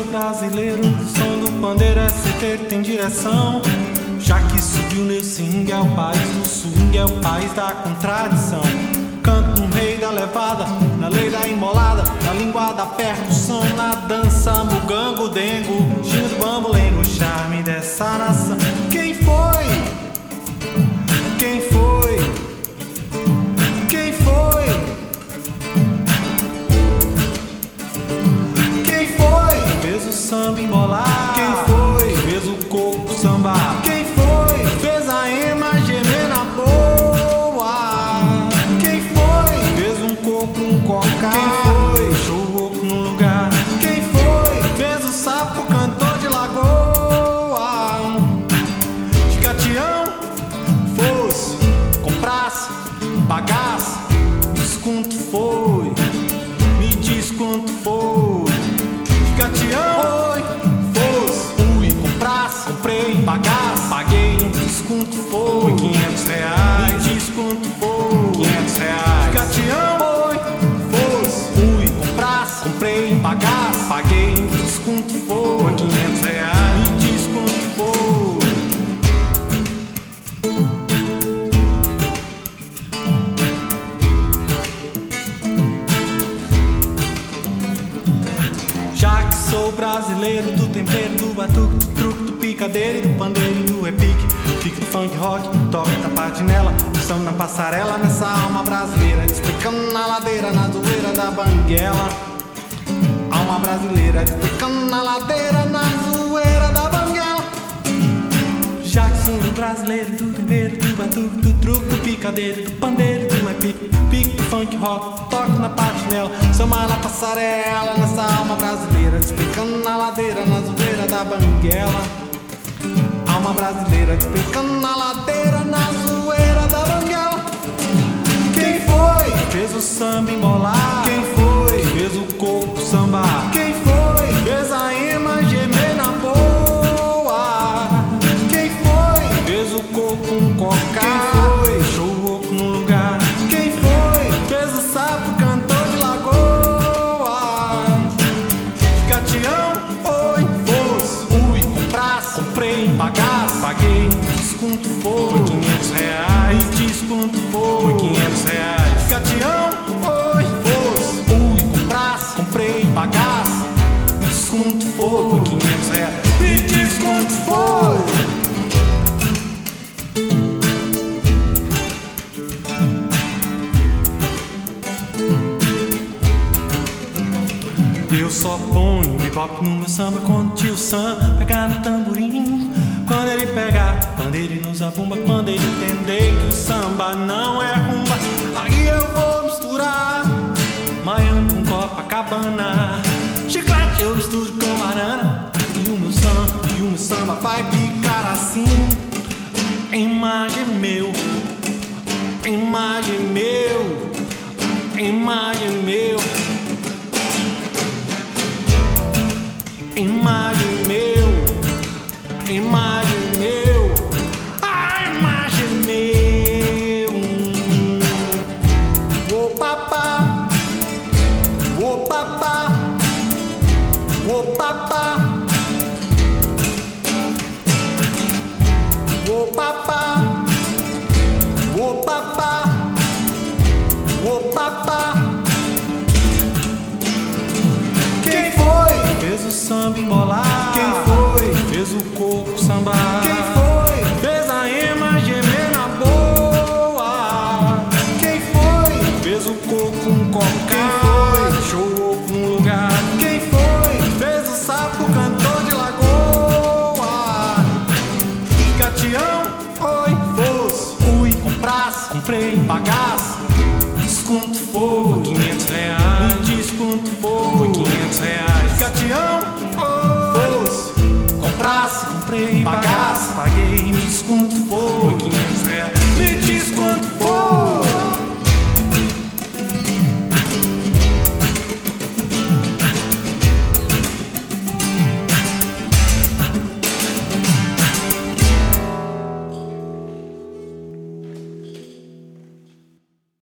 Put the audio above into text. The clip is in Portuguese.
brasileiro, o som do pandeiro é certeiro, tem direção. Já que subiu nesse swing é o país do swing, é o país da contradição. Canto no rei da levada, na lei da embolada, na língua da percussão, na dança, mugango, dengo, giro do bambolengo, o charme dessa nação. Quem foi? Quem foi? Quem foi? Quem foi? Fez o samba embolar. Quem foi? Fez o coco sambar. Quem foi? Fez a ema gemer na boa. Quem foi? Fez um coco, um cocar. Quem foi? Show o oco no lugar. Quem foi? Fez o sapo cantor de lagoa. De Gatião, fosse, comprasse, pagasse. Diz quanto foi, me diz quanto foi. De Gatião, fosse, fui, comprasse, comprei, pagasse, paguei. Diz quanto foi, R$500. Me diz quanto foi, R$500. De Gatião, fosse, fui, comprasse, comprei, pagasse, paguei. Diz quanto foi, R$500. Me diz quanto foi. Já que sou brasileiro, do tempero, do batuque, do truque, do picadeiro, do pandeiro e do repique, fico do funk rock, toco da patinela, estamos na passarela, nessa alma brasileira, desplicando na ladeira, na zoeira da banguela. Alma brasileira, desplicando na ladeira, na zoeira da banguela. Já que sou brasileiro, do tempero, do batuque, do truque, do picadeiro, do pandeiro, do repique, pique do funk rock, toco na patinela, samba na passarela, nessa alma brasileira, desplicando na ladeira, na zoeira da banguela. Alma brasileira, desplicando na ladeira, na zoeira da banguela. Quem foi? Fez o samba embolar. Quem foi? Fez o coco sambar. Quem foi? Fez a ema gemer na boa. Quem foi? Fez o coco um cocar. Quem foi? Show o oco no lugar. Quem foi? Fez o sapo cantor de lagoa. De Gatião, oi, fosse, fui, comprasse, comprei, pagasse, paguei. Diz quanto foi, R$500. Me diz quanto foi, R$500. De Gatião, oi, fosse, fui, comprasse, comprei, pagasse. Diz quanto foi, R$500. Me diz quanto foi. Eu só ponho bebop no meu samba quando o tio Sam pegar no tamborim. Quando ele pegar pandeiro e nos zabumba, quando ele entender que o samba não é rumba, aí eu vou misturar Miami com Copacabana. Chiclete eu misturo com banana, e o meu samba vai ficar assim. Imagem meu, imagem meu, imagem meu. Imagem meu, imagem meu, a imagem meu. O papá, o papá, o papá, o papá, o papá, o papá. Quem foi? Fez o samba embolar. Quem foi? Fez o coco sambar. Quem foi? Fez a ema gemer na boa. Quem foi? Fez o coco um cocar. Quem foi? Show o oco num lugar. Quem foi? Fez o sapo cantor de lagoa. De Gatião, oi, fosse, fui, comprasse, comprei, pagasse. Diz quanto foi.